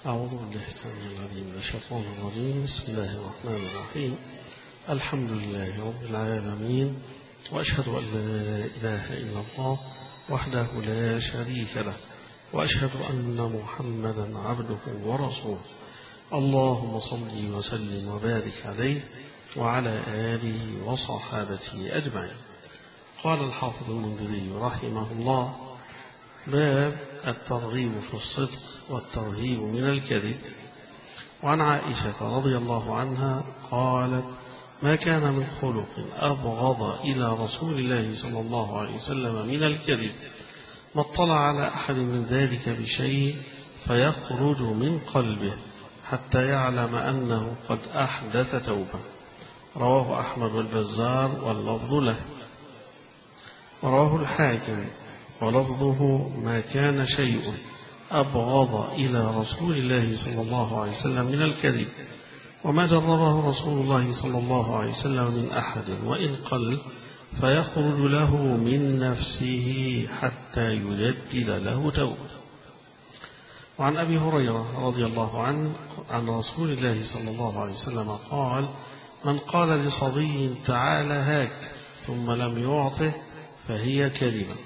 أعوذ بالله السميع العليم من الشيطان الرجيم. بسم الله الرحمن الرحيم. الحمد لله رب العالمين، وأشهد أن لا إله إلا الله وحده لا شريك له، وأشهد أن محمدا عبده ورسوله. اللهم صل وسلم وبارك عليه وعلى آله وصحابته أجمعين. قال الحافظ المنذري رحمه الله: باب الترغيب في الصدق والترهيب من الكذب. وعن عائشة رضي الله عنها قالت: ما كان من خلق أبغض إلى رسول الله صلى الله عليه وسلم من الكذب، ما اطلع على أحد من ذلك بشيء فيخرج من قلبه حتى يعلم أنه قد أحدث توبة. رواه أحمد والبزار واللفظ له. ورواه الحاكم ولفظه: ما كان شيء أبغض إلى رسول الله صلى الله عليه وسلم من الكذب، وما جربه رسول الله صلى الله عليه وسلم من أحد وإن قل، فيخرج له من نفسه حتى يجدد له توبة. وعن أبي هريرة رضي الله عنه عن رسول الله صلى الله عليه وسلم قال: من قال لصبي تعال هاك ثم لم يعطه فهي كذبة.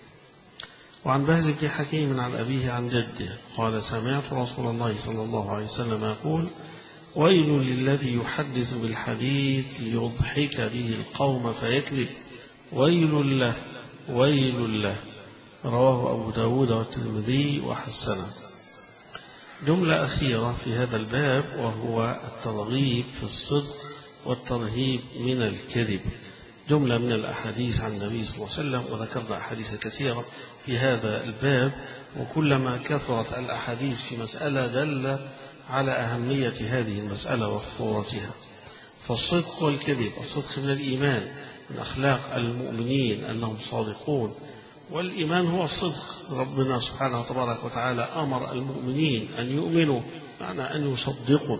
وعن بهز بن حكيم عن أبيه عن جده قال: سمعت رسول الله صلى الله عليه وسلم يقول: ويل للذي يحدث بالحديث ليضحك به القوم فيكذب، ويل له ويل له. رواه أبو داود والترمذي وحسنه. جملة أخيرة في هذا الباب، وهو الترغيب في الصدق والترهيب من الكذب. جملة من الأحاديث عن النبي صلى الله عليه وسلم، وذكرنا أحاديث كثيرة في هذا الباب، وكلما كثرت الأحاديث في مسألة دل على أهمية هذه المسألة وخطورتها. فالصدق والكذب، الصدق من الإيمان، من أخلاق المؤمنين أنهم صادقون، والإيمان هو الصدق. ربنا سبحانه وتبارك وتعالى أمر المؤمنين أن يؤمنوا، معنى أن يصدقوا،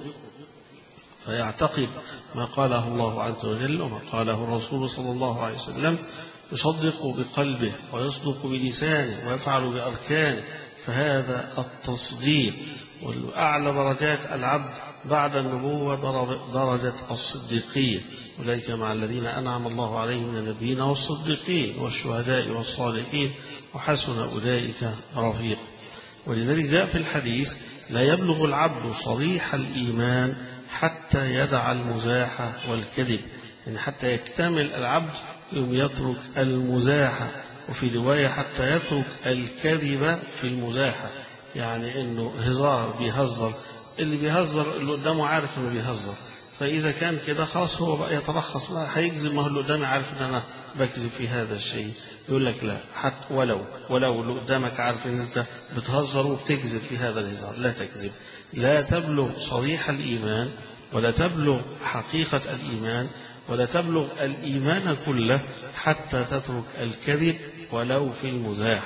فيعتقد ما قاله الله عز وجل وما قاله الرسول صلى الله عليه وسلم، يصدق بقلبه ويصدق بلسانه ويفعل بأركانه. فهذا التصديق، والأعلى درجات العبد بعد النبوة درجة الصديقية، أولئك مع الذين أنعم الله عليهم من النبيين والصديقين والشهداء والصالحين وحسن أولئك رفيق. ولذلك جاء في الحديث: لا يبلغ العبد صريح الإيمان حتى يدع المزاح والكذب، يعني حتى يكتمل العبد يترك المزاح. وفي رواية: حتى يترك الكذب في المزاحة، يعني انه هزار بيهزر، اللي بيهزر اللي قدامه عارف انه بيهزر، فاذا كان كده خلاص هو بقى يترخص، ما هيكذب، ما هو اللي قدامي عارف ان انا بكذب في هذا الشيء. يقول لك لا، حتى ولو اللي قدامك عارف ان انت بتهزر وبتكذب في هذا الهزار، لا تكذب. لا تبلغ صريح الإيمان، ولا تبلغ حقيقة الإيمان، ولا تبلغ الإيمان كله حتى تترك الكذب ولو في المزاح،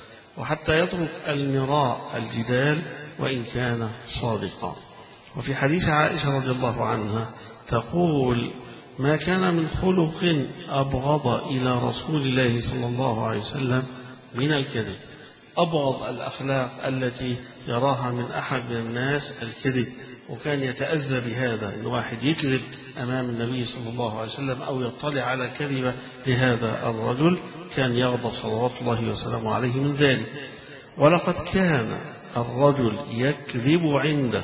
وحتى يترك المراء الجدال وإن كان صادقا. وفي حديث عائشة رضي الله عنها تقول: ما كان من خلق أبغض إلى رسول الله صلى الله عليه وسلم من الكذب. أبغض الأخلاق التي يراها من أحد من الناس الكذب، وكان يتأذى بهذا، إن واحد يكذب أمام النبي صلى الله عليه وسلم أو يطلع على كذبة لهذا الرجل، كان يغضب صلوات الله وسلامه عليه من ذلك. ولقد كان الرجل يكذب عنده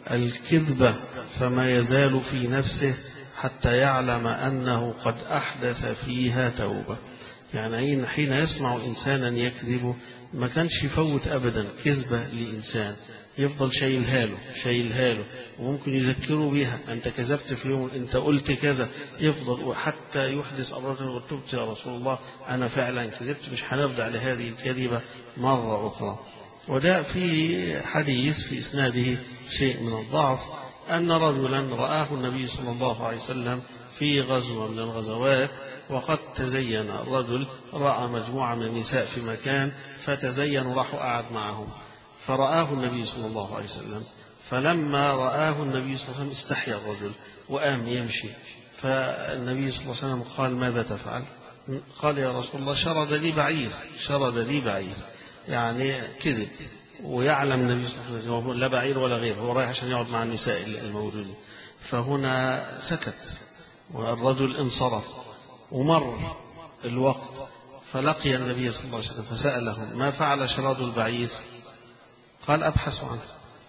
الكذبة فما يزال في نفسه حتى يعلم أنه قد أحدث فيها توبة. يعني حين يسمع إنسانا يكذب ما كانش يفوت أبدا كذبة لإنسان، يفضل شايلها له، وممكن يذكره بها: أنت كذبت في يوم، أنت قلت كذا، يفضل حتى يحدث الرجل: وتبت يا رسول الله، أنا فعلا كذبت، مش هنرجع لهذه الكذبة مرة أخرى. وده في حديث في إسناده شيء من الضعف، أن رجلا رآه النبي صلى الله عليه وسلم في غزوة من الغزوات، وقد تزين الرجل، رأى مجموعة من النساء في مكان فتزين وراحوا قعد معهم، فرآه النبي صلى الله عليه وسلم، فلما رآه النبي صلى الله عليه وسلم استحيا الرجل وقام يمشي، فالنبي صلى الله عليه وسلم قال: ماذا تفعل؟ قال: يا رسول الله، شرد لي بعير، يعني كذب. ويعلم النبي صلى الله عليه وسلم لا بعير ولا غيره، هو رايح عشان يقعد مع النساء الموجودين، فهنا سكت والرجل انصرف ومر الوقت، فلقي النبي صلى الله عليه وسلم فسأله ما فعل شراد البعير؟ قال أبحث عنه.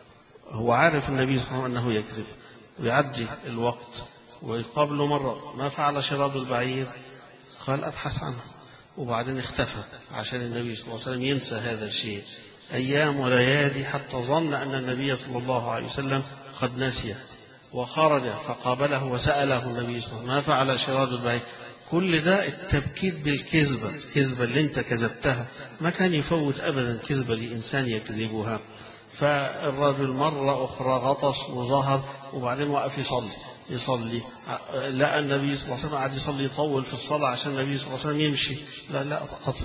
هو عارف النبي صلى الله عليه وسلم أنه يكذب، ويعدي الوقت ويقابله مرة ما فعل شراد البعير؟ قال أبحث عنه. وبعدين اختفى عشان النبي صلى الله عليه وسلم ينسى هذا الشيء أيام وليالي، حتى ظن أن النبي صلى الله عليه وسلم قد نسي، وخرج فقابله وسأله النبي صلى الله عليه وسلم ما فعل شراد البعير. كل ده التبكيت بالكذبة، الكذبة اللي انت كذبتها ما كان يفوت أبدا كذبة لإنسان يكذبها. فالرجل مرة أخرى غطس وظهر، وبعدين وقف يصلي لقى النبي صلى الله عليه وسلم قاعد يصلي، يطول في الصلاة عشان النبي صلى الله عليه وسلم يمشي. لا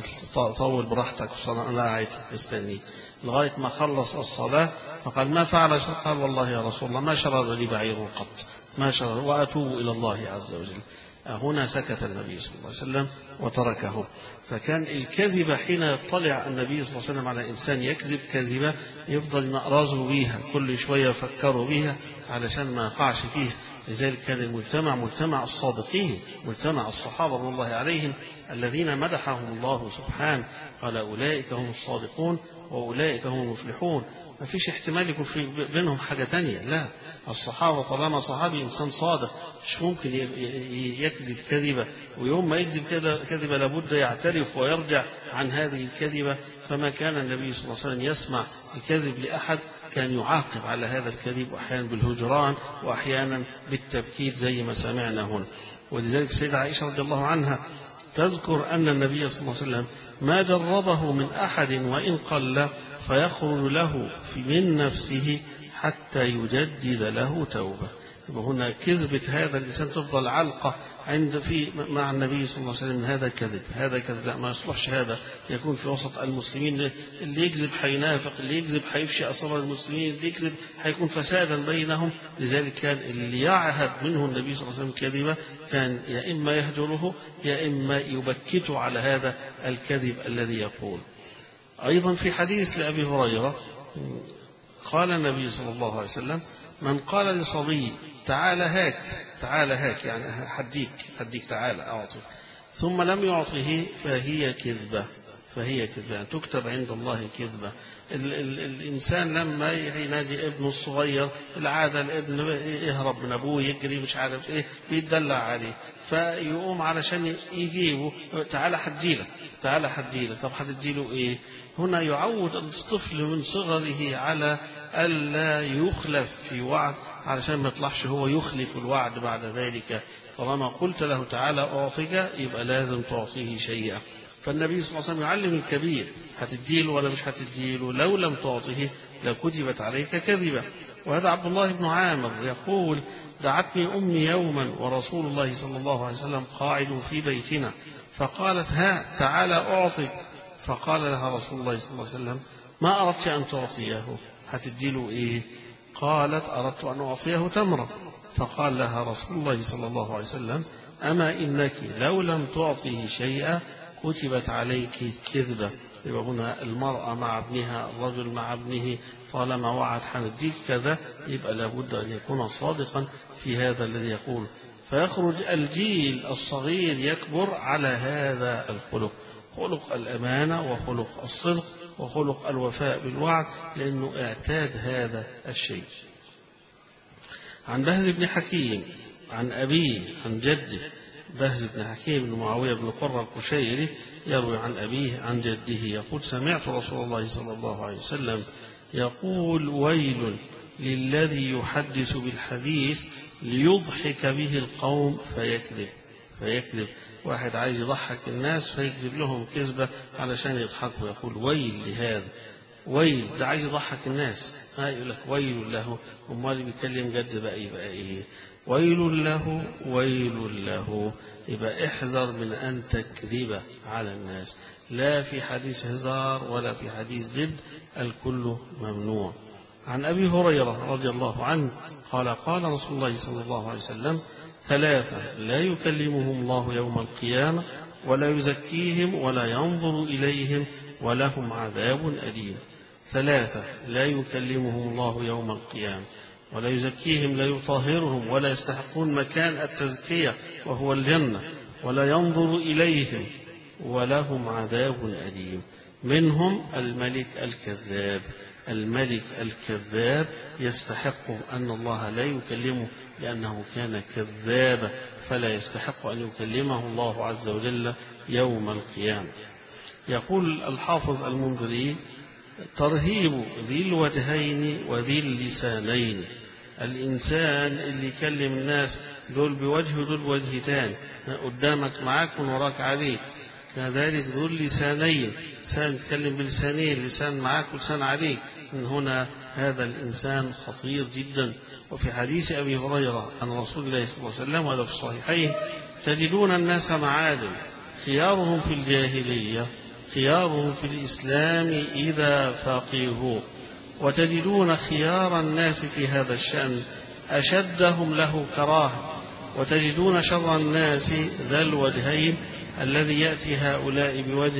طول براحتك في الصلاة، أنا قاعد مستني لغاية ما خلص الصلاة. فقال ما فعل؟ قال والله يا رسول الله ما شرد لي بعير قط، ما شرد، وأتوب إلى الله عز وجل. هنا سكت النبي صلى الله عليه وسلم وتركه. فكان الكذب حين يطلع النبي صلى الله عليه وسلم على إنسان يكذب كذبة يفضل نقرزه بيها كل شوية يفكروا بيها علشان ما يقعش فيه. لذلك كان المجتمع مجتمع الصادقين، مجتمع الصحابة رضي الله عليهم الذين مدحهم الله سبحانه، قال أولئك هم الصادقون وأولئك هم المفلحون. ما فيش احتمال يكون في بينهم حاجة تانية، لا، الصحابة طالما صحابي إنسان صادق مش ممكن يكذب كذبة، ويوم ما يكذب كذبة لابد يعترف ويرجع عن هذه الكذبة. فما كان النبي صلى الله عليه وسلم يسمع الكذب لأحد كان يعاقب على هذا الكذب، وأحيانا بالهجران وأحيانا بالتبكيت زي ما سمعنا هنا. ولذلك السيدة عائشة رضي الله عنها تذكر أن النبي صلى الله عليه وسلم ما جربه من أحد وإن قل فيخرج له من نفسه حتى يجدد له توبة. هنا كذبة هذا الإنسان تفضل علقة مع النبي صلى الله عليه وسلم، هذا كذب، هذا كذب، لا ما يصلحش هذا يكون في وسط المسلمين. اللي يكذب حينافق، اللي يكذب حيفشي أسرار المسلمين، اللي يكذب حيكون فسادا بينهم. لذلك كان اللي يعهد منه النبي صلى الله عليه وسلم كذبة كان يا إما يهجره يا إما يبكته على هذا الكذب الذي يقول. أيضا في حديث لأبي هريرة قال النبي صلى الله عليه وسلم من قال لصبي تعال هاك يعني حديك تعال أعطي، ثم لم يعطه فهي كذبة يعني تكتب عند الله كذبة. الإنسان لما ينادي ابنه الصغير، العادة الابن يهرب من أبوه يجري مش عارف إيه بيتدلع عليه، فيقوم علشان يجيبه تعال حديلك. طب حديله إيه؟ هنا يعود الطفل من صغره على ألا يخلف في وعد علشان ما يطلعش هو يخلف الوعد بعد ذلك. طالما قلت له تعالى أعطيك يبقى لازم تعطيه شيئا. فالنبي صلى الله عليه وسلم يعلم الكبير هتديله ولا مش هتديله، لو لم تعطه لكتبت عليك كذبة. وهذا عبد الله بن عامر يقول دعتني أمي يوما ورسول الله صلى الله عليه وسلم قاعد في بيتنا، فقالت ها تعالى أعطيك، فقال لها رسول الله صلى الله عليه وسلم ما أردت أن تعطيه، هتديله إيه؟ قالت أردت أن أعطيه تمرة. فقال لها رسول الله صلى الله عليه وسلم أما إنك لو لم تعطيه شيئا كتبت عليك كذبة. يبقى هنا المرأة مع ابنها، الرجل مع ابنه، طالما وعد حنديك كذا يبقى لابد أن يكون صادقا في هذا الذي يقول. فيخرج الجيل الصغير يكبر على هذا الخلق، خلق الأمانة وخلق الصدق وخلق الوفاء بالوعد، لأنه اعتاد هذا الشيء. عن بهز بن حكيم عن أبيه عن جده، بهز بن حكيم بن معاوية بن قرة القشيري يروي عن أبيه عن جده يقول سمعت رسول الله صلى الله عليه وسلم يقول ويل للذي يحدث بالحديث ليضحك به القوم فيكذب. واحد عايز يضحك الناس فيكذب لهم كذبة علشان يضحكوا، يقول ويل لهذا، ويل ده عايز يضحك الناس، يقول لك ويل له. امال بيتكلم جد بقى يبقى ايه؟ ويل له. يبقى احذر من ان تكذب على الناس، لا في حديث هزار ولا في حديث جد، الكل ممنوع. عن أبي هريرة رضي الله عنه قال قال رسول الله صلى الله عليه وسلم ثلاثة لا يكلمهم الله يوم القيامة ولا يزكيهم ولا ينظر إليهم ولهم عذاب أليم. 3 لا يكلمهم الله يوم القيامة ولا يزكيهم لا يطهرهم ولا يستحقون مكان التزكية وهو الجنة ولا ينظر إليهم ولهم عذاب أليم. منهم الملك الكذاب. الملك الكذاب يستحق أن الله لا يكلمه لأنه كان كذابا، فلا يستحق أن يكلمه الله عز وجل يوم القيامة. يقول الحافظ المنذري: ترهيب ذي الوجهين وذي اللسانين. الإنسان اللي يكلم الناس دول بوجه دول بوجهتان، قدامك معاك من وراك عليك. كذلك ذو اللسانين، لسان يتكلم بلسانين، لسان معاك ولسان عليك. من هنا هذا الإنسان خطير جدا. وفي حديث أبي هريرة عن رسول الله صلى الله عليه وسلم وهذا في الصحيحين: تجدون الناس معادن خيارهم في الجاهلية خيارهم في الإسلام إذا فقهوا، وتجدون خيار الناس في هذا الشأن أشدهم له كراهة، وتجدون شر الناس ذا الوجهين الذي يأتي هؤلاء بوجه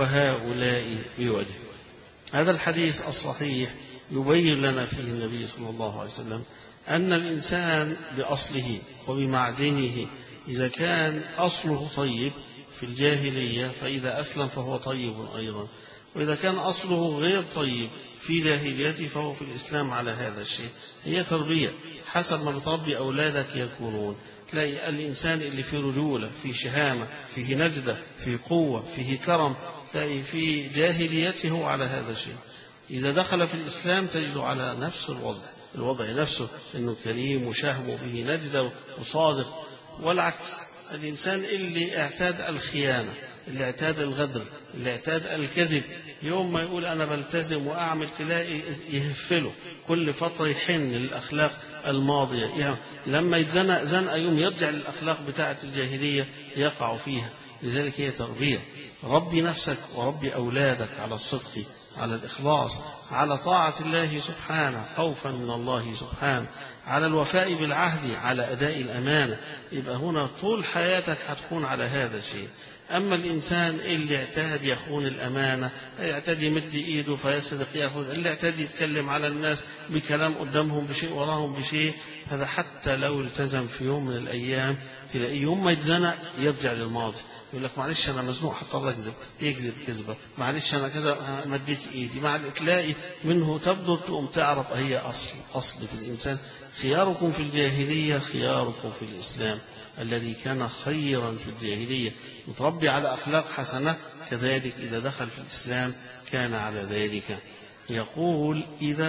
وهؤلاء بوجه. هذا الحديث الصحيح يبين لنا فيه النبي صلى الله عليه وسلم أن الإنسان بأصله وبمعدنه إذا كان أصله طيب في الجاهلية فإذا أسلم فهو طيب أيضا، وإذا كان أصله غير طيب في جاهليته فهو في الإسلام على هذا الشيء. هي تربية، حسب ما بتربي أولادك يكونون. تلاقي الإنسان اللي في رجولة، في شهامة، فيه نجدة، فيه قوة، فيه كرم، تلاقي في جاهليته على هذا الشيء. إذا دخل في الإسلام تجده على نفس الوضع نفسه، أنه كريم وشهم وفيه نجدة وصادق. والعكس، الإنسان اللي اعتاد الخيانة، اللي اعتاد الغدر، اللي اعتاد الكذب، يوم ما يقول أنا بلتزم وأعمل تلاقي يهفله كل فترة، يحن للأخلاق الماضية. يعني لما يتزنق زنقة يوم يرجع للأخلاق بتاعة الجاهلية يقع فيها. لذلك هي تربية. ربي نفسك وربي أولادك على الصدق، على الإخلاص، على طاعة الله سبحانه، خوفا من الله سبحانه، على الوفاء بالعهد، على أداء الأمانة. يبقى هنا طول حياتك هتكون على هذا الشيء. أما الإنسان اللي اعتاد يخون الأمانة، اعتاد يمد إيده فيصدق يأخذ، اللي اعتاد يتكلم على الناس بكلام قدامهم بشيء وراهم بشيء، هذا حتى لو التزم في يوم من الأيام تلاقيه يوم ما يتزنق يرجع للماضي، يقول لك معلش أنا مزنوق حتى يكذب كذبة، معلش أنا كذا مديت إيدي، تلاقي منه تبدو تقوم تعرف هي أصل في الإنسان. خياركم في الجاهلية خياركم في الإسلام. الذي كان خيرا في الجاهلية متربي على أخلاق حسنة كذلك إذا دخل في الإسلام كان على ذلك. يقول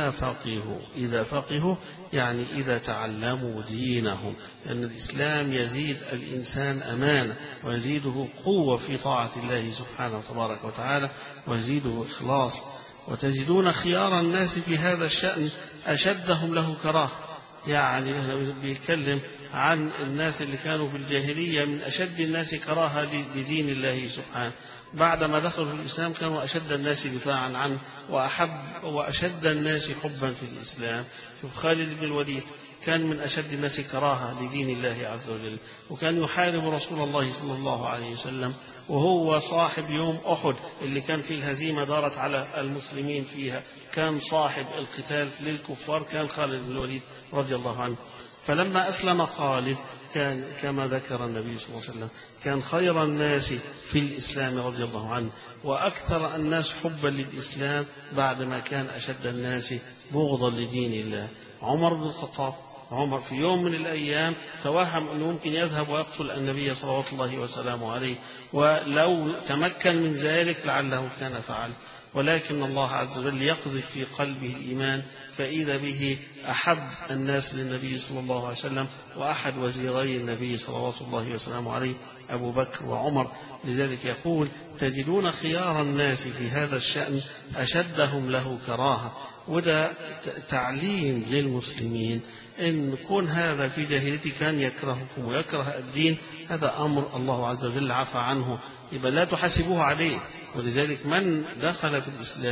إذا فقهوا يعني إذا تعلموا دينهم، لأن الإسلام يزيد الإنسان أمانة ويزيده قوة في طاعة الله سبحانه وتبارك وتعالى ويزيده إخلاص. وتجدون خيار الناس في هذا الشأن أشدهم له كراهة، يعني بيتكلم عن الناس اللي كانوا في الجاهلية من أشد الناس كراهة لدين الله سبحانه. بعدما دخلوا في الإسلام كانوا أشد الناس دفاعا عنه وأشد الناس حبا في الإسلام. شوف خالد بن الوليد كان من أشد الناس كراهة لدين الله عز وجل، وكان يحارب رسول الله صلى الله عليه وسلم، وهو صاحب يوم أحد اللي كان فيه الهزيمة دارت على المسلمين فيها، كان صاحب القتال للكفار كان خالد بن الوليد رضي الله عنه. فلما أسلم خالد كان كما ذكر النبي صلى الله عليه وسلم كان خير الناس في الإسلام رضي الله عنه، وأكثر الناس حبا للإسلام بعدما كان أشد الناس بغضا لدين الله. عمر بن الخطاب، عمر في يوم من الأيام توهم أنه ممكن يذهب ويقتل النبي صلى الله وسلامه عليه، ولو تمكن من ذلك لعله كان فعل، ولكن الله عز وجل يقذف في قلبه الإيمان فإذا به أحب الناس للنبي صلى الله عليه وسلم وأحد وزيري النبي صلى الله وسلامه عليه أبو بكر وعمر. لذلك يقول تجدون خيار الناس في هذا الشأن أشدهم له كراهة. وده تعليم للمسلمين إن كون هذا في جاهليته كان يكرهكم ويكره الدين، هذا أمر الله عز وجل عفى عنه، يبقى لا تحاسبوه عليه. ولذلك من دخل في الإسلام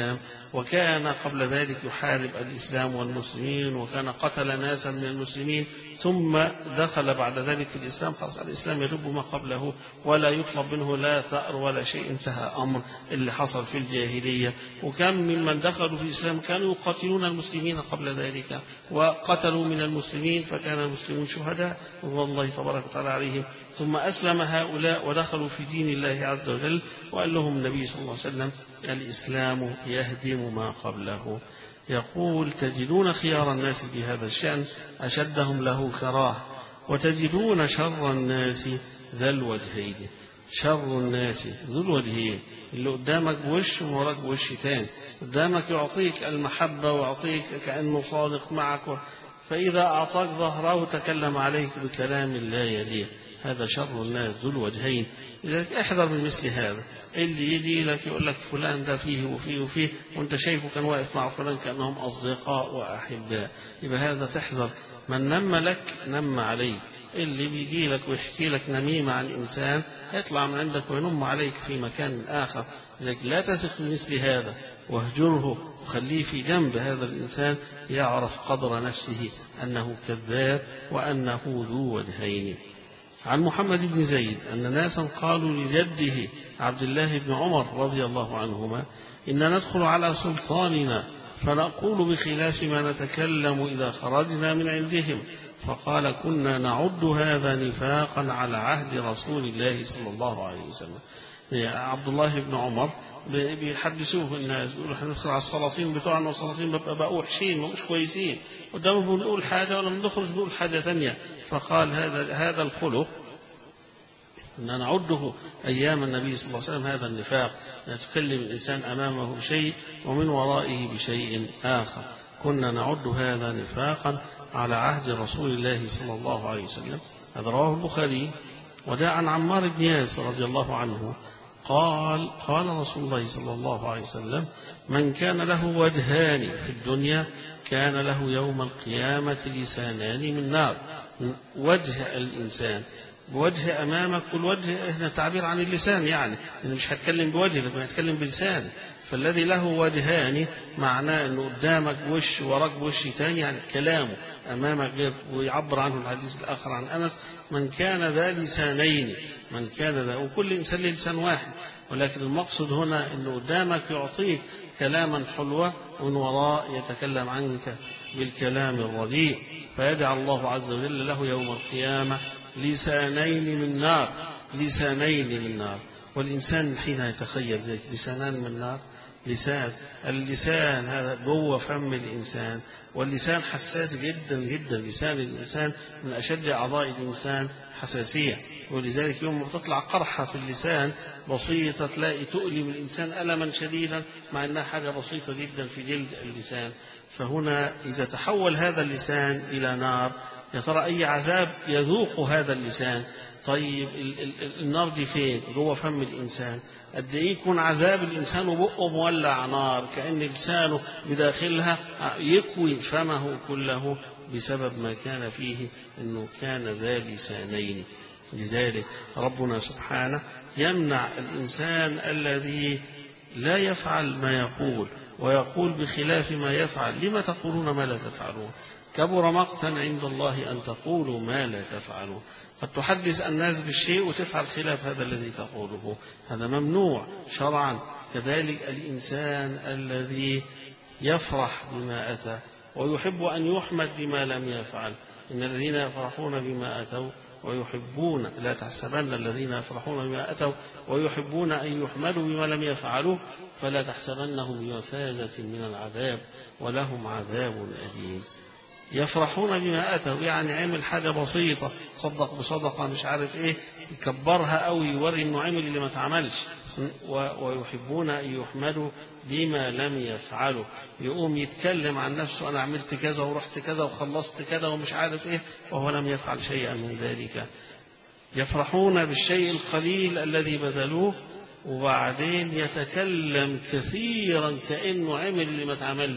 وكان قبل ذلك يحارب الإسلام والمسلمين، وكان قتل ناسا من المسلمين، ثم دخل بعد ذلك في الإسلام. خلاص الإسلام يجب ما قبله ولا يطلب منه لا ثأر ولا شيء، انتهى أمر اللي حصل في الجاهلية. وكم ممن دخلوا في الإسلام كانوا يقاتلون المسلمين قبل ذلك وقتلوا من المسلمين، فكان المسلمون شهداء والله تبارك وتعالى عليهم. ثم أسلم هؤلاء ودخلوا في دين الله عز وجل، وقال لهم النبي صلى الله عليه وسلم الإسلام يهدم ما قبله. يقول تجدون خيار الناس في هذا الشأن أشدهم له كراهة، وتجدون شر الناس ذا الوجهين. شر الناس ذو الوجهين، اللي قدامك وش ووراك وش تاني، قدامك يعطيك المحبة ويعطيك كأنه صادق معك، فإذا أعطاك ظهره تكلم عليك بكلام لا يليق، هذا شر الناس ذو الوجهين. لذلك احذر من مثل هذا، اللي يجي لك يقول لك فلان ده فيه وفيه وفيه، وانت شايفه كان واقف مع فلان كأنهم أصدقاء وأحباء، يبقى هذا تحذر. من نم لك نم عليه، اللي بيجي لك ويحكي لك نميمة عن إنسان هيطلع من عندك وينم عليك في مكان آخر. لذلك لا تثق من مثل هذا، واهجره وخليه في جنب هذا الإنسان يعرف قدر نفسه أنه كذاب وأنه ذو وجهين. عن محمد بن زيد أن ناسا قالوا لجده عبد الله بن عمر رضي الله عنهما إن ندخل على سلطاننا فنقول بخلاف ما نتكلم إذا خرجنا من عندهم، فقال كنا نعد هذا نفاقا على عهد رسول الله صلى الله عليه وسلم. عبد الله بن عمر بيحدثوه الناس يقولوا احنا ندخل على السلاطين بتوعنا، والسلاطين بقوا وحشين مش كويسين، قدامهم بنقول حاجة ولما ندخل بنقول حاجة ثانية. فقال هذا الخلق أن نعده أيام النبي صلى الله عليه وسلم هذا النفاق، يتكلم الإنسان أمامه بشيء ومن ورائه بشيء آخر. كنا نعد هذا نفاقا على عهد رسول الله صلى الله عليه وسلم. هذا رواه البخاري. وجاء عن عمار بن ياسر رضي الله عنه قال قال رسول الله صلى الله عليه وسلم من كان له وجهان في الدنيا كان له يوم القيامة لسانان من نار. وجه الإنسان بوجه أمامك، والوجه هنا تعبير عن اللسان، يعني مش هتكلم بوجه لكن هتكلم بلسان. فالذي له وجهان معناه أنه قدامك وش وراك وش تاني، يعني كلامه أمامك غير. ويعبر عنه الحديث الآخر عن أنس من كان ذا لسانين، من كان ذا، وكل إنسان له لسان واحد، ولكن المقصد هنا أنه قدامك يعطيك كلاما حلوة ومن وراء يتكلم عنك بالكلام الرديء، فيجعل الله عز وجل له يوم القيامة لسانين من نار. لسانين من نار. والإنسان حين يتخيل ذلك لسانان من نار، اللسان هذا جوه فم الإنسان، واللسان حساس جدا جدا. لسان الإنسان من أشد أعضاء الإنسان حساسية، ولذلك يوم ما تطلع قرحة في اللسان بسيطة تلاقي تؤلم الإنسان ألما شديدا، مع أنها حاجة بسيطة جدا في جلد اللسان. فهنا إذا تحول هذا اللسان إلى نار، يا ترى أي عذاب يذوق هذا اللسان؟ طيب النار دي فين؟ جوه فم الإنسان. قد إيه يكون عذاب الإنسان وبقه مولع نار، كأن لسانه بداخلها يكوي فمه كله بسبب ما كان فيه، إنه كان ذا لسانين. لذلك ربنا سبحانه يمنع الإنسان الذي لا يفعل ما يقول ويقول بخلاف ما يفعل. لما تقولون ما لا تفعلون؟ كبر مقتا عند الله أن تقولوا ما لا تفعلون. قد تحدث الناس بالشيء وتفعل خلاف هذا الذي تقوله، هذا ممنوع شرعا. كذلك الإنسان الذي يفرح بما أتى ويحب أن يحمد بما لم يفعل. إن الذين يفرحون بما أتوا ويحبون، لا تحسبن الذين يفرحون بما أتوا ويحبون أن يحمدوا بما لم يفعلوا فلا تحسبنهم بمفازة من العذاب ولهم عذاب أليم. يفرحون بما أتوا يعني عمل حاجة بسيطة، صدق بصدقة مش عارف إيه، يكبرها أو يوري إنه عمل اللي ما تعملش. ويحبون أن يحمدوا بما لم يفعلوا، يقوم يتكلم عن نفسه أنا عملت كذا ورحت كذا وخلصت كذا ومش عارف إيه، وهو لم يفعل شيئا من ذلك. يفرحون بالشيء القليل الذي بذلوه، وبعدين يتكلم كثيرا كأنه عمل اللي ما تعملش.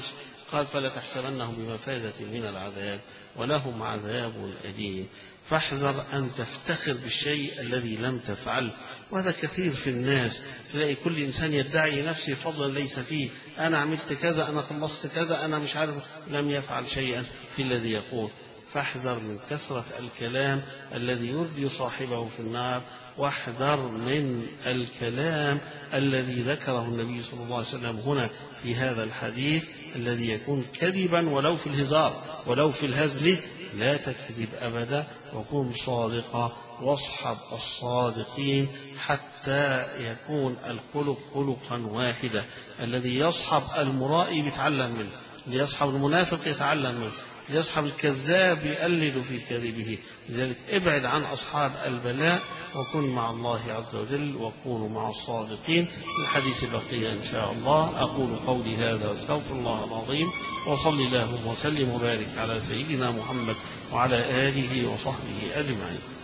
قال فلا تحسبنهم بمفازة من العذاب ولهم عذاب أليم. فاحذر أن تفتخر بالشيء الذي لم تفعله، وهذا كثير في الناس. تلاقي كل إنسان يدعي نفسه فضلا ليس فيه، أنا عملت كذا، أنا خلصت كذا، أنا مش عارف، لم يفعل شيئا في الذي يقول. فاحذر من كثرة الكلام الذي يرجي صاحبه في النار، واحذر من الكلام الذي ذكره النبي صلى الله عليه وسلم هنا في هذا الحديث الذي يكون كذبا ولو في الهزار ولو في الهزل. لا تكذب أبدا، وكن صادقا واصحب الصادقين حتى يكون الخلق خلقا واحدا. الذي يصحب المرائي يتعلم منه، اللي يصحب المنافق يتعلم منه، يصحب الكذاب يقلد في كذبه. لذلك ابعد عن أصحاب البلاء وكن مع الله عز وجل وكونوا مع الصادقين. الحديث بقي إن شاء الله. أقول قولي هذا واستغفر الله العظيم، وصلي اللهم وسلم وبارك على سيدنا محمد وعلى آله وصحبه أجمعين.